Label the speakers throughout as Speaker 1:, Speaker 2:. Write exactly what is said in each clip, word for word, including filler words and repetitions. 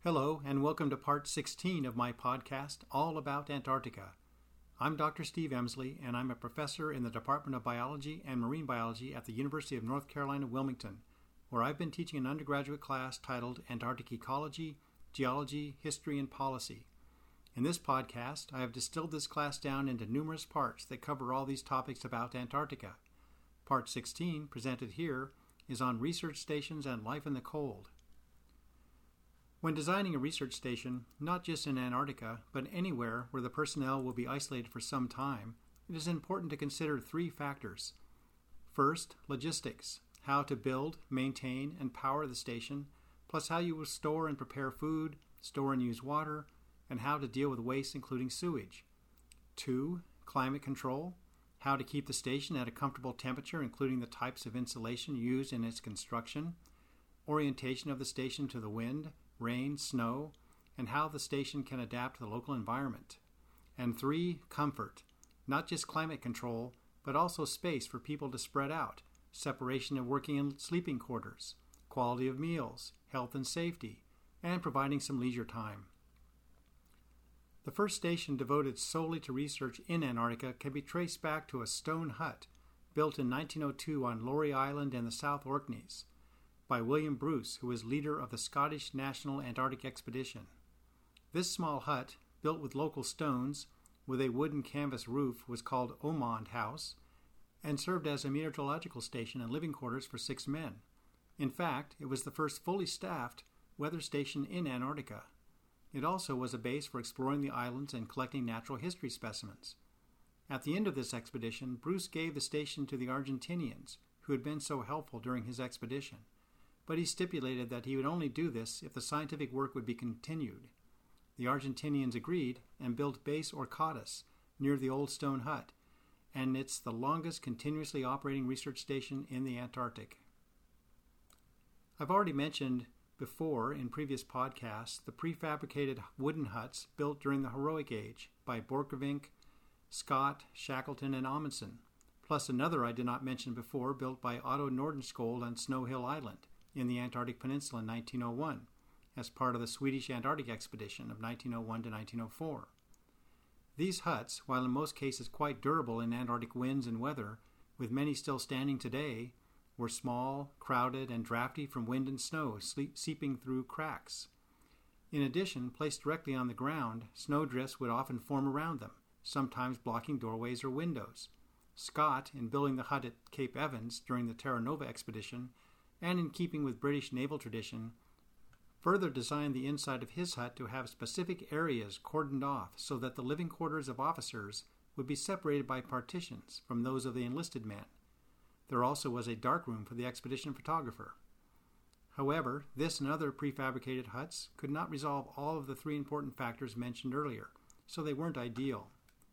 Speaker 1: Hello, and welcome to part sixteen of my podcast, All About Antarctica. I'm Doctor Steve Emsley, and I'm a professor in the Department of Biology and Marine Biology at the University of North Carolina, Wilmington, where I've been teaching an undergraduate class titled Antarctic Ecology, Geology, History, and Policy. In this podcast, I have distilled this class down into numerous parts that cover all these topics about Antarctica. Part sixteen, presented here, is on research stations and life in the cold. When designing a research station, not just in Antarctica, but anywhere where the personnel will be isolated for some time, it is important to consider three factors. First, logistics, how to build, maintain, and power the station, plus how you will store and prepare food, store and use water, and how to deal with waste including sewage. Two, climate control, how to keep the station at a comfortable temperature including the types of insulation used in its construction, orientation of the station to the wind, rain, snow, and how the station can adapt to the local environment. And three, comfort, not just climate control, but also space for people to spread out, separation of working and sleeping quarters, quality of meals, health and safety, and providing some leisure time. The first station devoted solely to research in Antarctica can be traced back to a stone hut built in nineteen oh two on Laurie Island in the South Orkneys by William Bruce, who was leader of the Scottish National Antarctic Expedition. This small hut, built with local stones, with a wooden canvas roof, was called Omond House, and served as a meteorological station and living quarters for six men. In fact, it was the first fully staffed weather station in Antarctica. It also was a base for exploring the islands and collecting natural history specimens. At the end of this expedition, Bruce gave the station to the Argentinians, who had been so helpful during his expedition. But he stipulated that he would only do this if the scientific work would be continued. The Argentinians agreed and built Base Orcadas near the old stone hut, and it's the longest continuously operating research station in the Antarctic. I've already mentioned before in previous podcasts the prefabricated wooden huts built during the Heroic Age by Borchgrevink, Scott, Shackleton, and Amundsen, plus another I did not mention before built by Otto Nordenskjöld on Snow Hill Island in the Antarctic Peninsula in nineteen oh one, as part of the Swedish Antarctic Expedition of nineteen oh one to nineteen oh four. These huts, while in most cases quite durable in Antarctic winds and weather, with many still standing today, were small, crowded, and drafty from wind and snow sleep, seeping through cracks. In addition, placed directly on the ground, snowdrifts would often form around them, sometimes blocking doorways or windows. Scott, in building the hut at Cape Evans during the Terra Nova expedition, and in keeping with British naval tradition, further designed the inside of his hut to have specific areas cordoned off so that the living quarters of officers would be separated by partitions from those of the enlisted men. There also was a darkroom for the expedition photographer. However, this and other prefabricated huts could not resolve all of the three important factors mentioned earlier, so they weren't ideal.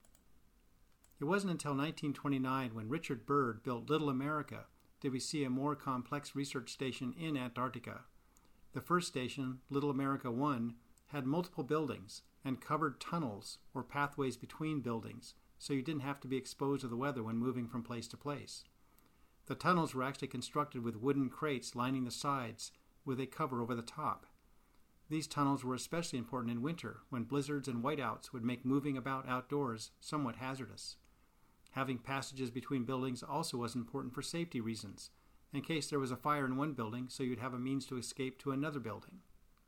Speaker 1: It wasn't until nineteen twenty-nine when Richard Byrd built Little America did we see a more complex research station in Antarctica. The first station, Little America one, had multiple buildings and covered tunnels or pathways between buildings, so you didn't have to be exposed to the weather when moving from place to place. The tunnels were actually constructed with wooden crates lining the sides with a cover over the top. These tunnels were especially important in winter, when blizzards and whiteouts would make moving about outdoors somewhat hazardous. Having passages between buildings also was important for safety reasons, in case there was a fire in one building so you'd have a means to escape to another building.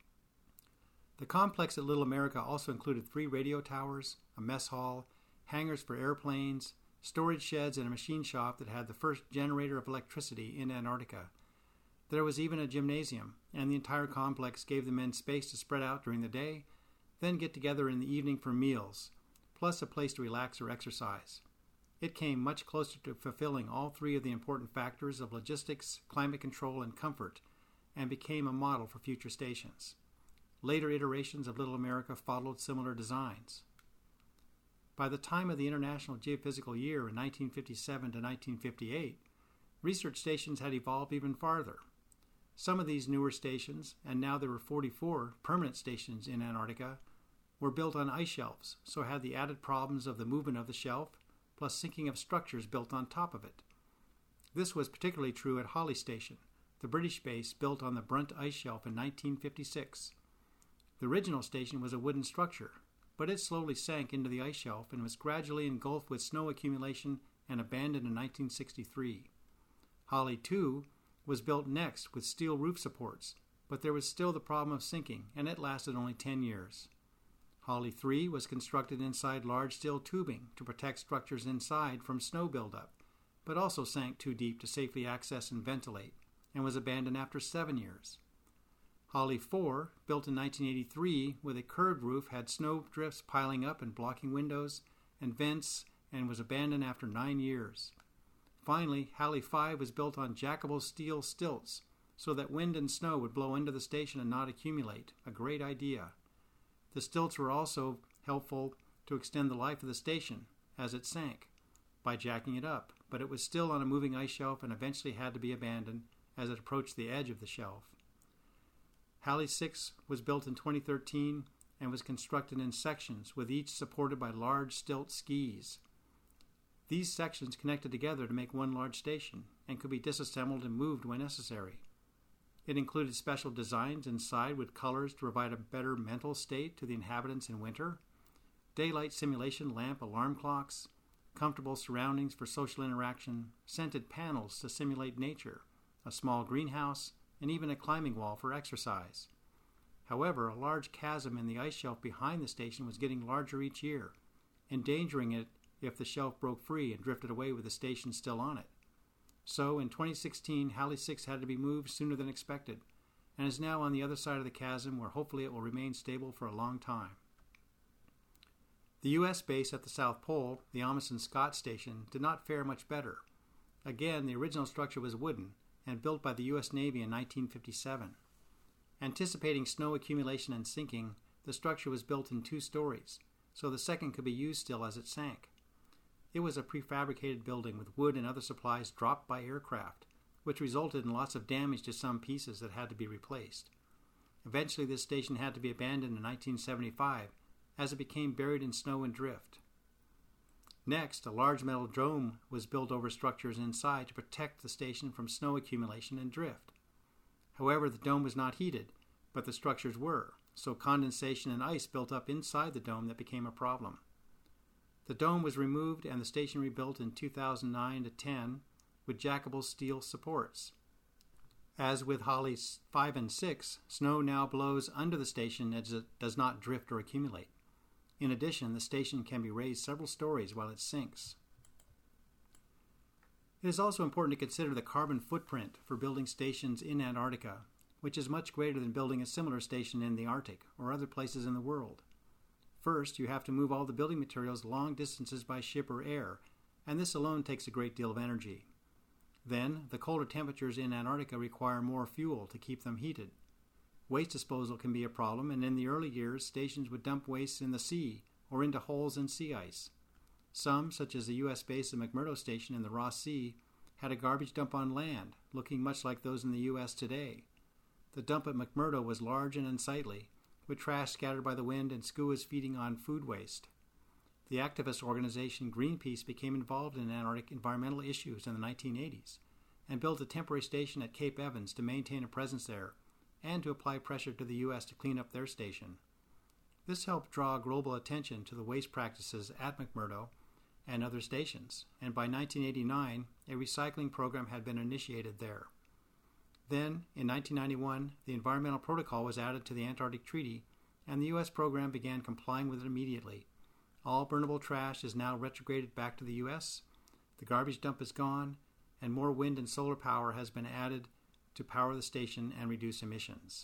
Speaker 1: The complex at Little America also included three radio towers, a mess hall, hangars for airplanes, storage sheds, and a machine shop that had the first generator of electricity in Antarctica. There was even a gymnasium, and the entire complex gave the men space to spread out during the day, then get together in the evening for meals, plus a place to relax or exercise. It came much closer to fulfilling all three of the important factors of logistics, climate control, and comfort, and became a model for future stations. Later iterations of Little America followed similar designs. By the time of the International Geophysical Year in nineteen fifty-seven to nineteen fifty-eight, research stations had evolved even farther. Some of these newer stations, and now there were forty-four permanent stations in Antarctica, were built on ice shelves, so had the added problems of the movement of the shelf, plus sinking of structures built on top of it. This was particularly true at Holly Station, the British base built on the Brunt Ice Shelf in nineteen fifty-six. The original station was a wooden structure, but it slowly sank into the ice shelf and was gradually engulfed with snow accumulation and abandoned in nineteen sixty-three. Holly two was built next with steel roof supports, but there was still the problem of sinking, and it lasted only ten years. Holly three was constructed inside large steel tubing to protect structures inside from snow buildup, but also sank too deep to safely access and ventilate, and was abandoned after seven years. Holly four, built in nineteen eighty-three with a curved roof, had snow drifts piling up and blocking windows and vents, and was abandoned after nine years. Finally, Holly five was built on jackable steel stilts so that wind and snow would blow into the station and not accumulate. A great idea. The stilts were also helpful to extend the life of the station as it sank by jacking it up, but it was still on a moving ice shelf and eventually had to be abandoned as it approached the edge of the shelf. Holly six was built in twenty thirteen and was constructed in sections, with each supported by large stilt skis. These sections connected together to make one large station and could be disassembled and moved when necessary. It included special designs inside with colors to provide a better mental state to the inhabitants in winter, daylight simulation lamp alarm clocks, comfortable surroundings for social interaction, scented panels to simulate nature, a small greenhouse, and even a climbing wall for exercise. However, a large chasm in the ice shelf behind the station was getting larger each year, endangering it if the shelf broke free and drifted away with the station still on it. So, in twenty sixteen, Holly six had to be moved sooner than expected, and is now on the other side of the chasm where hopefully it will remain stable for a long time. The U S base at the South Pole, the Amundsen Scott Station, did not fare much better. Again, the original structure was wooden and built by the U S Navy in nineteen fifty-seven. Anticipating snow accumulation and sinking, the structure was built in two stories, so the second could be used still as it sank. It was a prefabricated building with wood and other supplies dropped by aircraft, which resulted in lots of damage to some pieces that had to be replaced. Eventually, this station had to be abandoned in nineteen seventy-five as it became buried in snow and drift. Next, a large metal dome was built over structures inside to protect the station from snow accumulation and drift. However, the dome was not heated, but the structures were, so condensation and ice built up inside the dome that became a problem. The dome was removed and the station rebuilt in two thousand nine to ten with jackable steel supports. As with Holly five and six, snow now blows under the station as it does not drift or accumulate. In addition, the station can be raised several stories while it sinks. It is also important to consider the carbon footprint for building stations in Antarctica, which is much greater than building a similar station in the Arctic or other places in the world. First, you have to move all the building materials long distances by ship or air, and this alone takes a great deal of energy. Then, the colder temperatures in Antarctica require more fuel to keep them heated. Waste disposal can be a problem, and in the early years, stations would dump waste in the sea or into holes in sea ice. Some, such as the U S base of McMurdo Station in the Ross Sea, had a garbage dump on land, looking much like those in the U S today. The dump at McMurdo was large and unsightly, with trash scattered by the wind and skuas feeding on food waste. The activist organization Greenpeace became involved in Antarctic environmental issues in the nineteen eighties and built a temporary station at Cape Evans to maintain a presence there and to apply pressure to the U S to clean up their station. This helped draw global attention to the waste practices at McMurdo and other stations, and by nineteen eighty-nine, a recycling program had been initiated there. Then, in nineteen ninety-one, the Environmental Protocol was added to the Antarctic Treaty, and the U S program began complying with it immediately. All burnable trash is now retrograded back to the U S, the garbage dump is gone, and more wind and solar power has been added to power the station and reduce emissions.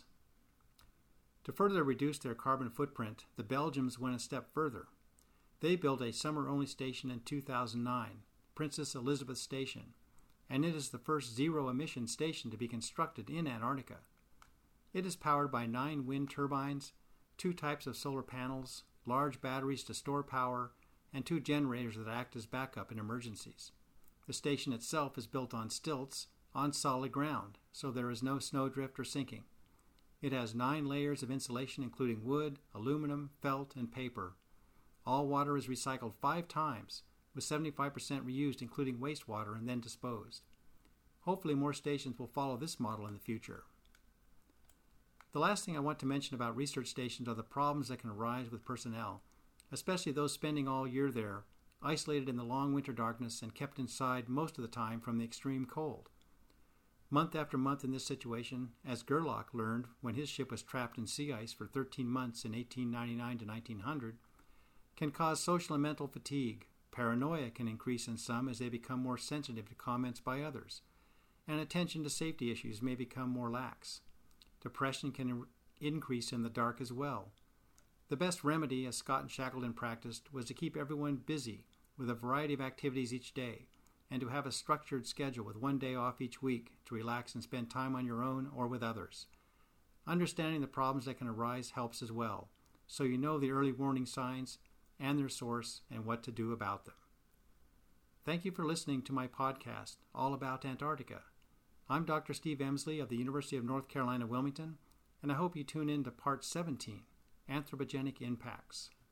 Speaker 1: To further reduce their carbon footprint, the Belgians went a step further. They built a summer-only station in two thousand nine, Princess Elizabeth Station, and it is the first zero-emission station to be constructed in Antarctica. It is powered by nine wind turbines, two types of solar panels, large batteries to store power, and two generators that act as backup in emergencies. The station itself is built on stilts on solid ground, so there is no snowdrift or sinking. It has nine layers of insulation including wood, aluminum, felt, and paper. All water is recycled five times, with seventy-five percent reused including wastewater and then disposed. Hopefully more stations will follow this model in the future. The last thing I want to mention about research stations are the problems that can arise with personnel, especially those spending all year there, isolated in the long winter darkness and kept inside most of the time from the extreme cold. Month after month in this situation, as Gerlach learned when his ship was trapped in sea ice for thirteen months in eighteen ninety-nine to nineteen hundred, can cause social and mental fatigue. Paranoia can increase in some as they become more sensitive to comments by others, and attention to safety issues may become more lax. Depression can increase in the dark as well. The best remedy, as Scott and Shackleton practiced, was to keep everyone busy with a variety of activities each day, and to have a structured schedule with one day off each week to relax and spend time on your own or with others. Understanding the problems that can arise helps as well, so you know the early warning signs and their source and what to do about them. Thank you for listening to my podcast, All About Antarctica. I'm Doctor Steve Emsley of the University of North Carolina, Wilmington, and I hope you tune in to Part seventeen, Anthropogenic Impacts.